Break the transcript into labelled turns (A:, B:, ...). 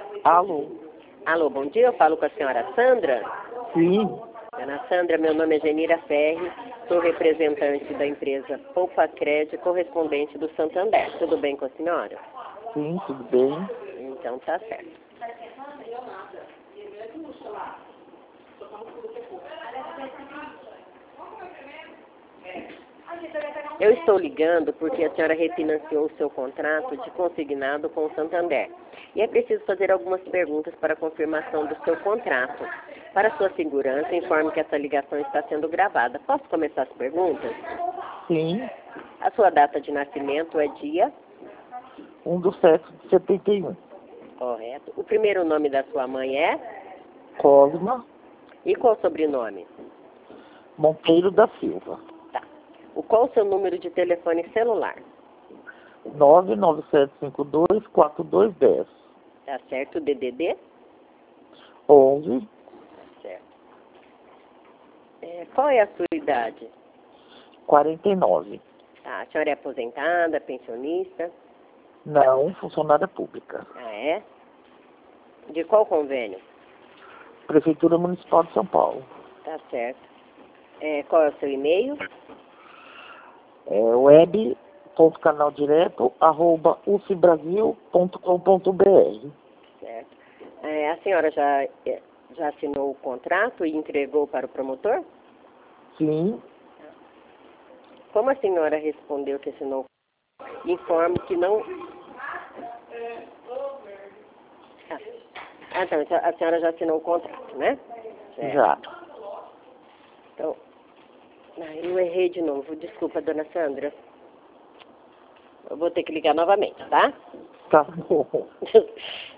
A: Alô?
B: Alô, bom dia, eu falo com a senhora Sandra.
A: Sim,
B: Dona Sandra, meu nome é Genira Ferri, sou representante da empresa Poupa Crédito, correspondente do Santander. Tudo bem com a senhora?
A: sim, tudo bem.
B: Então tá certo. Eu estou ligando porque a senhora refinanciou o seu contrato de consignado com o Santander. E é preciso fazer algumas perguntas para confirmação do seu contrato. Para sua segurança, informe que essa ligação está sendo gravada. Posso começar as perguntas?
A: Sim,
B: A sua data de nascimento é dia?
A: 1/7/71.
B: Correto. O primeiro nome da sua mãe é?
A: Cosma
B: E qual o sobrenome?
A: Monteiro da Silva.
B: Tá. Qual o seu número de telefone celular?
A: 997524210.
B: Tá certo. DDD?
A: 11
B: Certo. Qual é a sua idade?
A: 49.
B: Tá. A senhora é aposentada, pensionista?
A: Não, funcionária pública.
B: Ah, é? De qual convênio?
A: Prefeitura Municipal de São Paulo.
B: Tá certo. Qual é o seu e-mail?
A: web.canaldireto@ufbrasil.com.br.
B: Certo. A senhora já assinou o contrato e entregou para o promotor?
A: Sim,
B: Como a senhora respondeu que assinou? Informo que não... então a senhora já assinou o contrato, né? Certo.
A: já.
B: Então, eu errei de novo. Desculpa, dona Sandra. Eu vou ter que ligar novamente, tá?
A: Tá bom.